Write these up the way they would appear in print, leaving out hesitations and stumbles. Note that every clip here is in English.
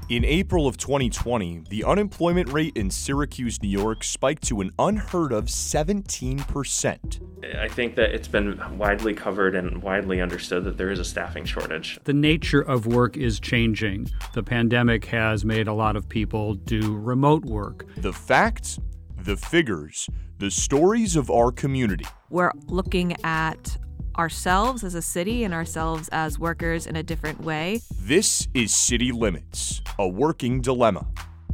In April of 2020, the unemployment rate in Syracuse, New York spiked to an unheard of 17%. I think that it's been widely covered and widely understood that there is a staffing shortage. The nature of work is changing. The pandemic has made a lot of people do remote work. The facts, the figures, the stories of our community. We're looking at ourselves as a city and ourselves as workers in a different way. This is City Limits, a working dilemma.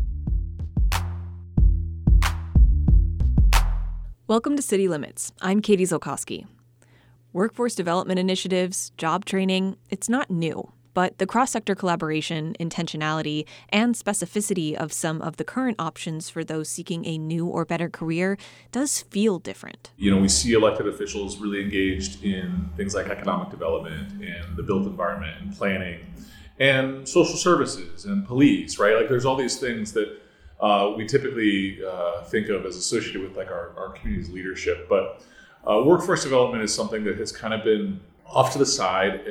Welcome to City Limits. I'm Katie Zolkowski. Workforce development initiatives, job training, it's not new. But the cross-sector collaboration, intentionality, and specificity of some of the current options for those seeking a new or better career does feel different. We see elected officials really engaged in things like economic development and the built environment and planning and social services and police, right? Like there's all these things that we typically think of as associated with like our community's leadership. But workforce development is something that has kind of been off to the side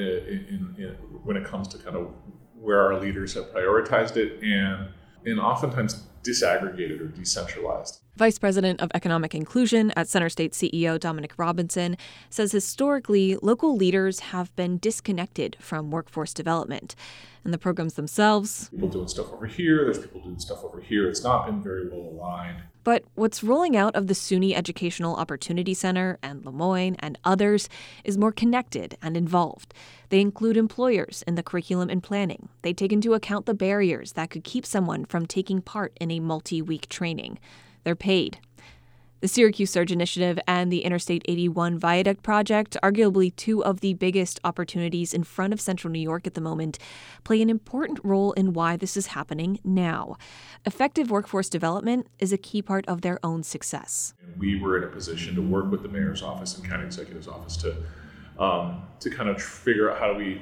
when it comes to kind of where our leaders have prioritized it and oftentimes disaggregated or decentralized. Vice President of Economic Inclusion at Center State CEO Dominic Robinson says historically, local leaders have been disconnected from workforce development. And the programs themselves, people doing stuff over here, there's people doing stuff over here. It's not been very well aligned. But what's rolling out of the SUNY Educational Opportunity Center and Lemoyne and others is more connected and involved. They include employers in the curriculum and planning. They take into account the barriers that could keep someone from taking part in a multi-week training. They're paid. The Syracuse Surge Initiative and the Interstate 81 Viaduct Project, arguably two of the biggest opportunities in front of Central New York at the moment, play an important role in why this is happening now. Effective workforce development is a key part of their own success. We were in a position to work with the mayor's office and county executive's office to kind of figure out how do we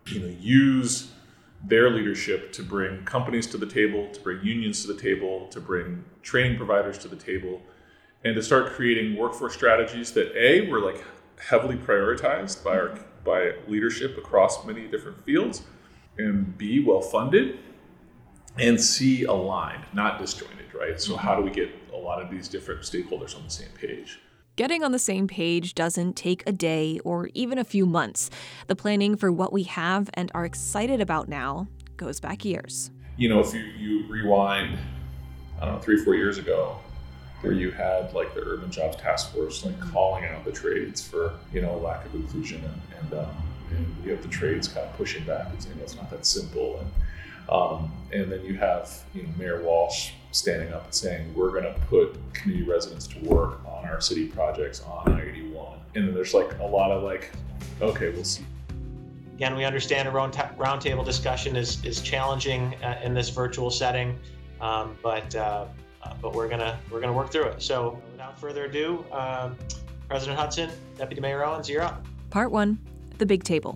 use their leadership to bring companies to the table, to bring unions to the table, to bring training providers to the table, and to start creating workforce strategies that A, were like heavily prioritized by leadership across many different fields, and B, well funded, and C, aligned, not disjointed, right? So how do we get a lot of these different stakeholders on the same page? Getting on the same page doesn't take a day or even a few months. The planning for what we have and are excited about now goes back years. If you rewind, 3-4 years ago, where you had like the Urban Jobs Task Force like calling out the trades for lack of inclusion, and you have the trades kind of pushing back and saying it's not that simple, and then you have Mayor Walsh standing up and saying we're going to put community residents to work on our city projects on I-81, and then there's like a lot of like, okay, we'll see. Again, we understand a roundtable discussion is challenging in this virtual setting, but we're gonna work through it. So without further ado, President Hudson, Deputy Mayor Owens, you're up. Part 1, the big table.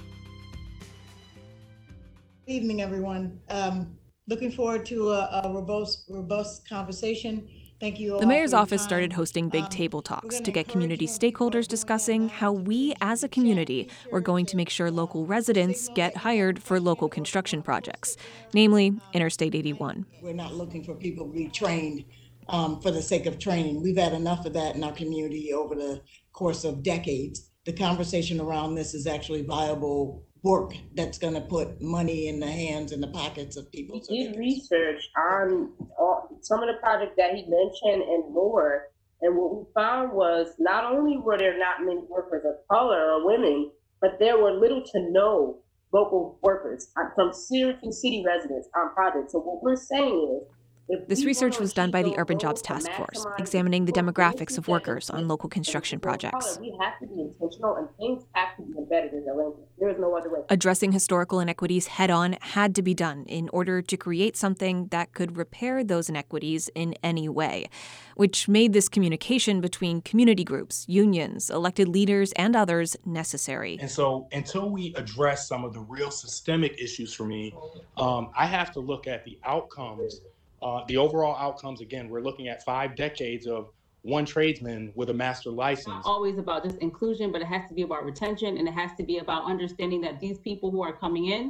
Good evening, everyone. Looking forward to a robust conversation. Thank you all. The mayor's for your office time. started hosting big table talks to get community stakeholders discussing how we as a community were going to make sure local residents get hired for local construction projects, namely Interstate 81. We're not looking for people to be trained for the sake of training. We've had enough of that in our community over the course of decades. The conversation around this is actually viable work that's going to put money in the hands and the pockets of people. We did research on some of the projects that he mentioned and more, and what we found was not only were there not many workers of color or women, but there were little to no local workers from Syracuse city residents on projects. So what we're saying is, this research was done by the Urban Jobs Task Force, examining the demographics of workers on local construction projects. We have to be intentional, and things have to be embedded in the language. There is no other way. Addressing historical inequities head-on had to be done in order to create something that could repair those inequities in any way, which made this communication between community groups, unions, elected leaders, and others necessary. And so until we address some of the real systemic issues for me, I have to look at the outcomes. The overall outcomes, again, we're looking at 5 decades of one tradesman with a master license. Always about just inclusion, but it has to be about retention, and it has to be about understanding that these people who are coming in,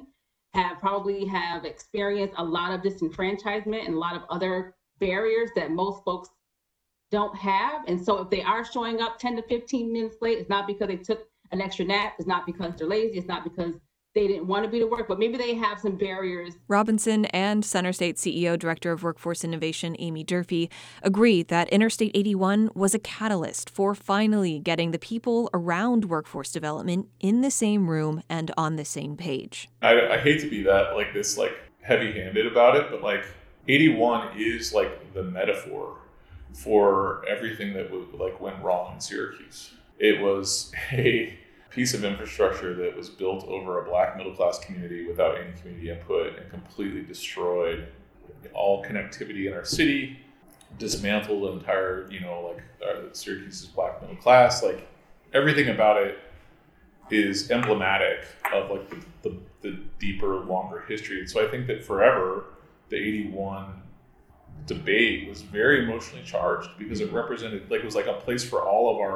probably have experienced a lot of disenfranchisement and a lot of other barriers that most folks don't have. And so if they are showing up 10 to 15 minutes late, it's not because they took an extra nap, it's not because they're lazy, it's not because they didn't want to be to work, but maybe they have some barriers. Robinson and Center State CEO, Director of Workforce Innovation, Amy Durfee, agree that Interstate 81 was a catalyst for finally getting the people around workforce development in the same room and on the same page. I hate to be that this heavy-handed about it, but 81 is the metaphor for everything that went wrong in Syracuse. It was a piece of infrastructure that was built over a Black middle-class community without any community input and completely destroyed all connectivity in our city, dismantled the entire, Syracuse's Black middle class. Everything about it is emblematic of the deeper, longer history. And so I think that forever, the 81 debate was very emotionally charged because it represented, it was a place for all of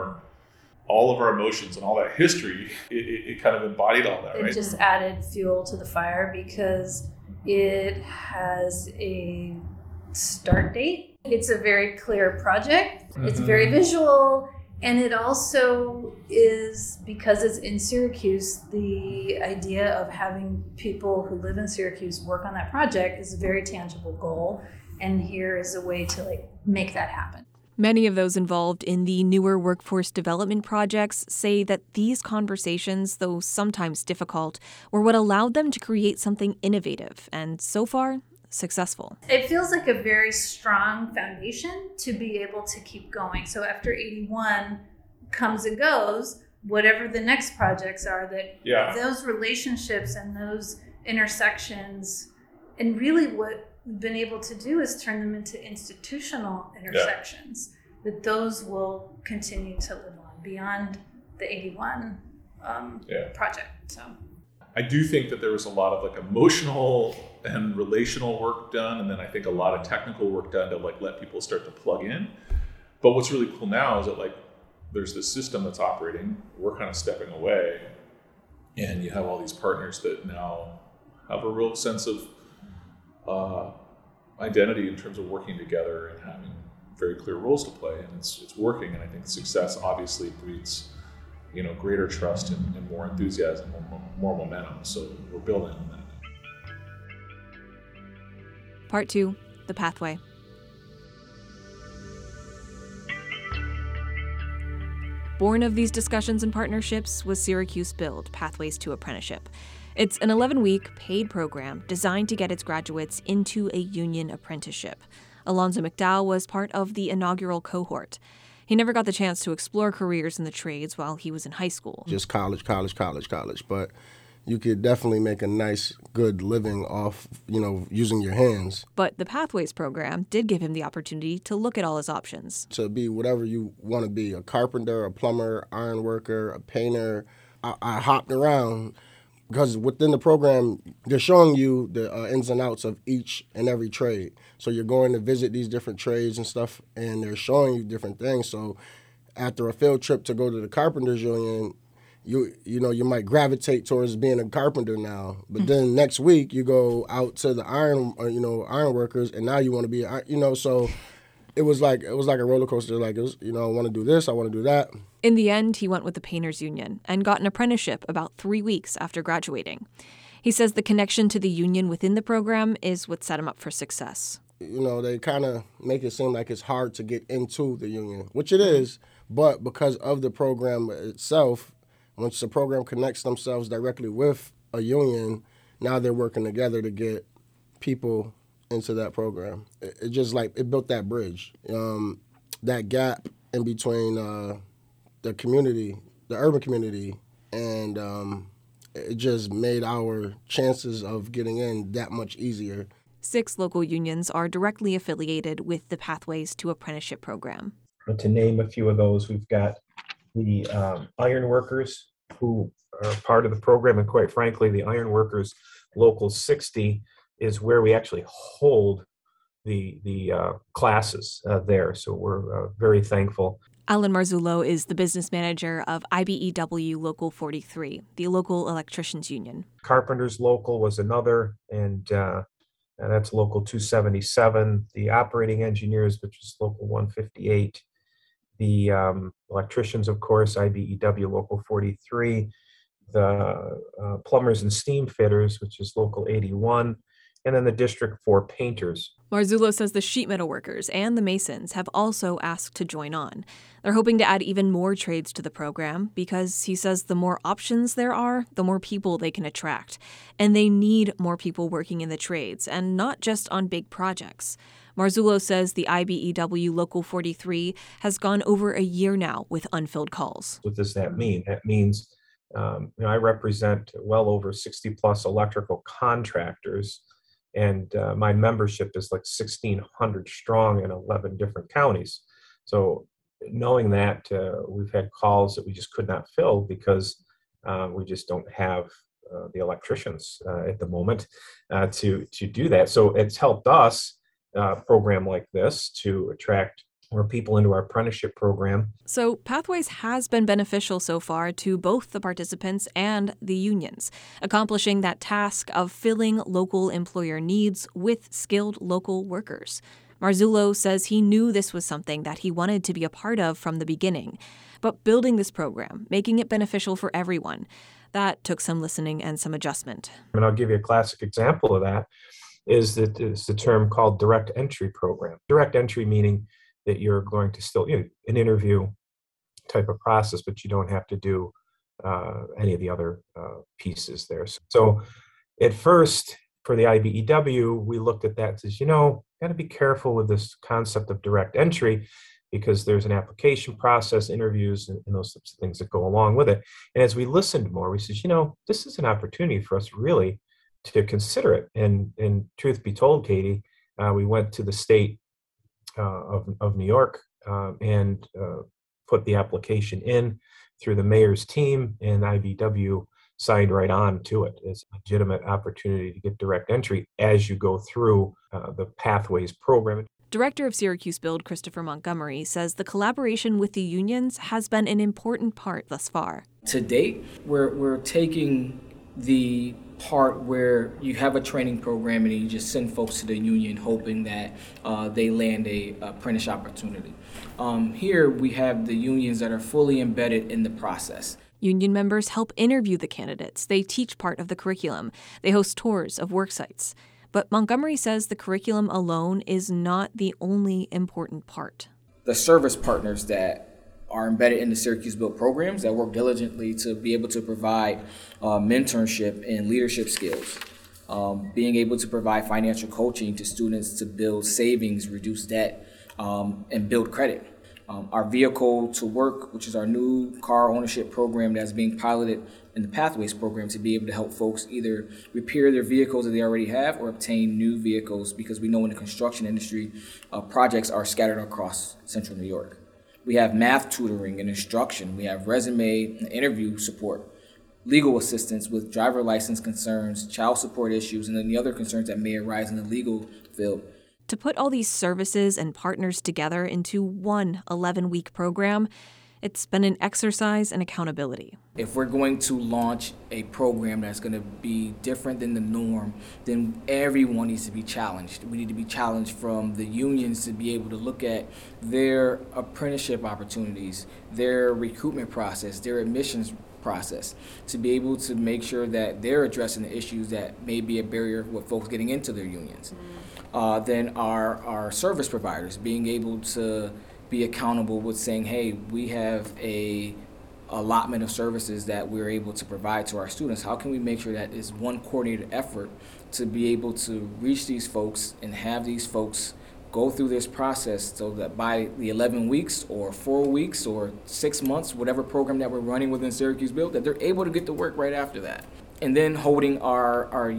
our emotions and all that history. It kind of embodied all that, right? It just added fuel to the fire because it has a start date. It's a very clear project. It's very visual. And it also is, because it's in Syracuse, the idea of having people who live in Syracuse work on that project is a very tangible goal. And here is a way to make that happen. Many of those involved in the newer workforce development projects say that these conversations, though sometimes difficult, were what allowed them to create something innovative and, so far, successful. It feels like a very strong foundation to be able to keep going. So after 81 comes and goes, whatever the next projects are, those relationships and those intersections, and really what we've been able to do is turn them into institutional intersections, that those will continue to live on beyond the 81 project. So I do think that there was a lot of emotional and relational work done, and then I think a lot of technical work done to let people start to plug in. But what's really cool now is that there's this system that's operating, we're kind of stepping away, and you have all these partners that now have a real sense of identity in terms of working together and having very clear roles to play, and it's working. And I think success obviously breeds, greater trust and more enthusiasm, more momentum. So we're building on that. Part 2, The Pathway. Born of these discussions and partnerships was Syracuse Build, Pathways to Apprenticeship. It's an 11-week paid program designed to get its graduates into a union apprenticeship. Alonzo McDowell was part of the inaugural cohort. He never got the chance to explore careers in the trades while he was in high school. Just college. But you could definitely make a nice, good living off, using your hands. But the Pathways program did give him the opportunity to look at all his options. To be whatever you want to be, a carpenter, a plumber, iron worker, a painter. I hopped around. Because within the program, they're showing you the ins and outs of each and every trade. So you're going to visit these different trades and stuff, and they're showing you different things. So after a field trip to go to the Carpenters Union, you might gravitate towards being a carpenter now. But then next week you go out to the iron workers, and now you want to be, so it was like a roller coaster. I want to do this, I want to do that. In the end, he went with the Painters Union and got an apprenticeship about 3 weeks after graduating. He says the connection to the union within the program is what set him up for success. They kind of make it seem like it's hard to get into the union, which it is, but because of the program itself, once the program connects themselves directly with a union, now they're working together to get people into that program. It just it built that bridge, that gap in between the community, the urban community, and it just made our chances of getting in that much easier. 6 local unions are directly affiliated with the Pathways to Apprenticeship program. To name a few of those, we've got the iron workers who are part of the program, and quite frankly, the iron workers Local 60 is where we actually hold the classes there. So we're very thankful. Alan Marzullo is the business manager of IBEW Local 43, the local electricians union. Carpenters Local was another, and that's Local 277. The operating engineers, which is Local 158. The electricians, of course, IBEW Local 43. The plumbers and steam fitters, which is Local 81. And then the District 4 painters. Marzullo says the sheet metal workers and the masons have also asked to join on. They're hoping to add even more trades to the program because he says the more options there are, the more people they can attract. And they need more people working in the trades, and not just on big projects. Marzullo says the IBEW Local 43 has gone over a year now with unfilled calls. What does that mean? That means I represent well over 60 plus electrical contractors. And my membership is like 1,600 strong in 11 different counties. So knowing that, we've had calls that we just could not fill because we just don't have the electricians at the moment to do that. So it's helped us, a program like this, to attract more people into our apprenticeship program. So Pathways has been beneficial so far to both the participants and the unions, accomplishing that task of filling local employer needs with skilled local workers. Marzullo says he knew this was something that he wanted to be a part of from the beginning. But building this program, making it beneficial for everyone, that took some listening and some adjustment. And I'll give you a classic example of that is the term called direct entry program. Direct entry meaning that you're going to still, an interview type of process, but you don't have to do any of the other pieces there. So at first, for the IBEW, we looked at that and says, got to be careful with this concept of direct entry because there's an application process, interviews, and those types of things that go along with it. And as we listened more, we said, this is an opportunity for us really to consider it. And truth be told, Katie, we went to the state of New York and put the application in through the mayor's team, and IBEW signed right on to it. It's a legitimate opportunity to get direct entry as you go through the Pathways program. Director of Syracuse Build, Christopher Montgomery, says the collaboration with the unions has been an important part thus far. To date, we're taking the part where you have a training program and you just send folks to the union hoping that they land a apprentice opportunity. Here we have the unions that are fully embedded in the process. Union members help interview the candidates. They teach part of the curriculum. They host tours of work sites. But Montgomery says the curriculum alone is not the only important part. The service partners that are embedded in the Syracuse Built programs that work diligently to be able to provide mentorship and leadership skills, being able to provide financial coaching to students to build savings, reduce debt, and build credit. Our Vehicle to Work, which is our new car ownership program that's being piloted in the Pathways program to be able to help folks either repair their vehicles that they already have or obtain new vehicles, because we know in the construction industry, projects are scattered across central New York. We have math tutoring and instruction. We have resume and interview support, legal assistance with driver license concerns, child support issues, and then the other concerns that may arise in the legal field. To put all these services and partners together into one 11-week program, it's been an exercise in accountability. If we're going to launch a program that's going to be different than the norm, then everyone needs to be challenged. We need to be challenged from the unions to be able to look at their apprenticeship opportunities, their recruitment process, their admissions process, to be able to make sure that they're addressing the issues that may be a barrier with folks getting into their unions. Then our service providers being able to be accountable with saying, hey, we have a allotment of services that we're able to provide to our students. How can we make sure that is one coordinated effort to be able to reach these folks and have these folks go through this process so that by the 11 weeks or 4 weeks or 6 months, whatever program that we're running within Syracuse Built, that they're able to get to work right after that. And then holding our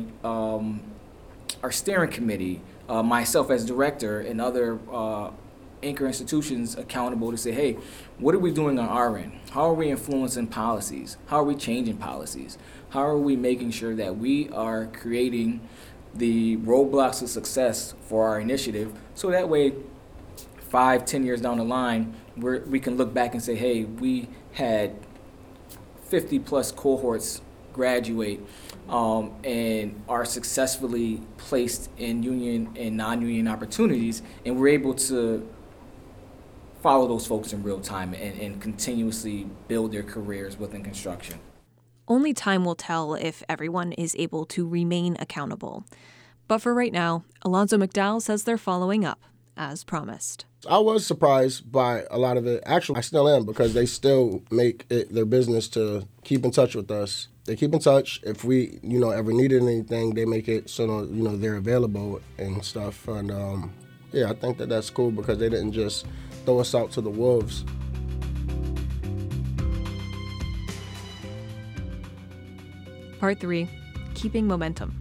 steering committee, myself as director, and other anchor institutions accountable to say, hey, what are we doing on our end? How are we influencing policies? How are we changing policies? How are we making sure that we are creating the roadblocks of success for our initiative, so that way 5-10 years down the line, we can look back and say, hey, we had 50 plus cohorts graduate and are successfully placed in union and non-union opportunities, and we're able to follow those folks in real time and continuously build their careers within construction. Only time will tell if everyone is able to remain accountable. But for right now, Alonzo McDowell says they're following up, as promised. I was surprised by a lot of it. Actually, I still am, because they still make it their business to keep in touch with us. They keep in touch. If we, ever needed anything, they make it so, they're available and stuff. And, I think that's cool, because they didn't just throw us out to the wolves. Part 3, keeping momentum.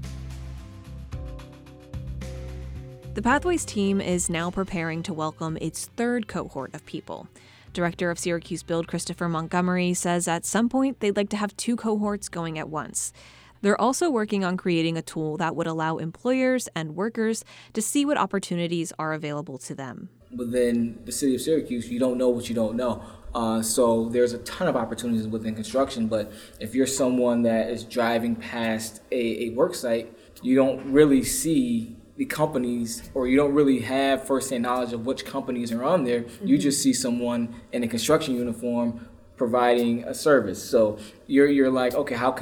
The Pathways team is now preparing to welcome its third cohort of people. Director of Syracuse Build, Christopher Montgomery, says at some point they'd like to have 2 cohorts going at once. They're also working on creating a tool that would allow employers and workers to see what opportunities are available to them. Within the city of Syracuse, you don't know what you don't know. So there's a ton of opportunities within construction, but if you're someone that is driving past a work site, you don't really see the companies, or you don't really have firsthand knowledge of which companies are on there. Mm-hmm. You just see someone in a construction uniform providing a service. So you're like, okay, how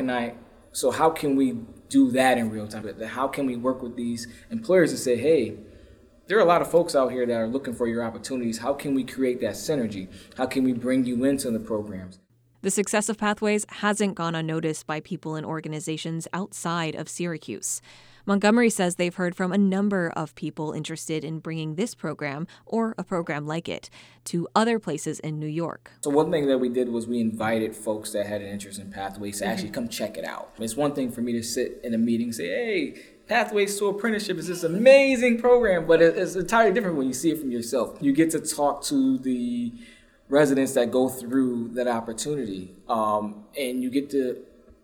can we do that in real time? How can we work with these employers to say, hey, there are a lot of folks out here that are looking for your opportunities. How can we create that synergy? How can we bring you into the programs? The success of Pathways hasn't gone unnoticed by people and organizations outside of Syracuse. Montgomery says they've heard from a number of people interested in bringing this program, or a program like it, to other places in New York. So one thing that we did was we invited folks that had an interest in Pathways to actually come check it out. It's one thing for me to sit in a meeting and say, hey, Pathways to Apprenticeship is this amazing program, but it's entirely different when you see it from yourself. You get to talk to the residents that go through that opportunity, and you get to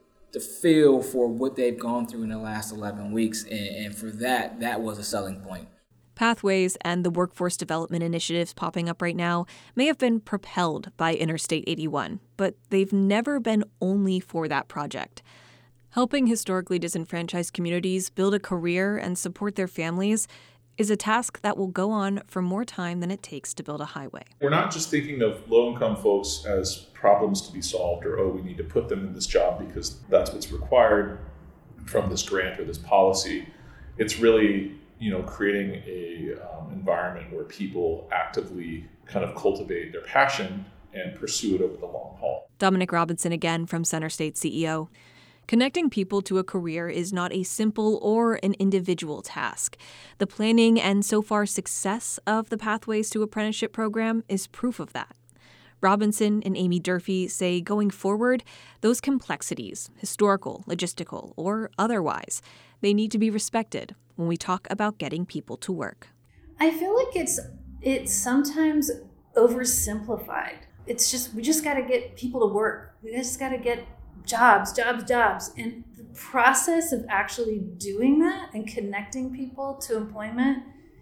feel for what they've gone through in the last 11 weeks, and for that was a selling point. Pathways and the workforce development initiatives popping up right now may have been propelled by Interstate 81, but they've never been only for that project. Helping historically disenfranchised communities build a career and support their families is a task that will go on for more time than it takes to build a highway. We're not just thinking of low-income folks as problems to be solved, or, we need to put them in this job because that's what's required from this grant or this policy. It's really, creating a environment where people actively kind of cultivate their passion and pursue it over the long haul. Dominic Robinson again from Center State CEO. Connecting people to a career is not a simple or an individual task. The planning and so far success of the Pathways to Apprenticeship program is proof of that. Robinson and Amy Durfee say going forward, those complexities, historical, logistical, or otherwise, they need to be respected when we talk about getting people to work. I feel like it's sometimes oversimplified. It's just, we just got to get people to work. We just got to get jobs. And the process of actually doing that and connecting people to employment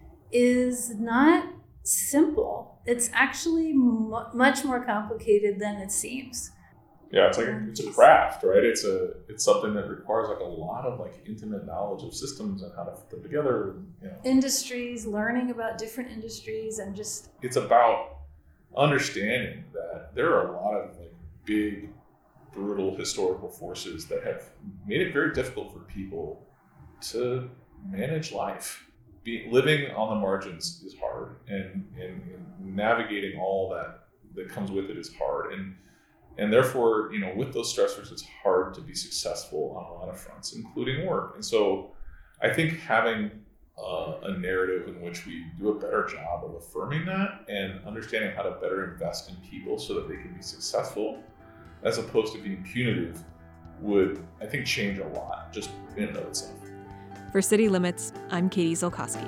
is not simple. It's actually much more complicated than it seems. Yeah, it's a craft, right? It's something that requires a lot of intimate knowledge of systems and how to put them together. Industries, learning about different industries, and just it's about understanding that there are a lot of big, brutal historical forces that have made it very difficult for people to manage life. Living on the margins is hard, and navigating all that comes with it is hard, and therefore, with those stressors, it's hard to be successful on a lot of fronts, including work. And so, I think having a narrative in which we do a better job of affirming that and understanding how to better invest in people so that they can be successful, as opposed to being punitive, would, I think, change a lot just in and of itself. For City Limits, I'm Katie Zolkowski.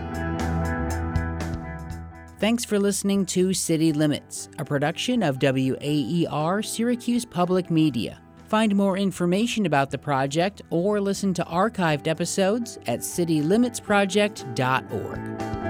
Thanks for listening to City Limits, a production of WAER Syracuse Public Media. Find more information about the project or listen to archived episodes at citylimitsproject.org.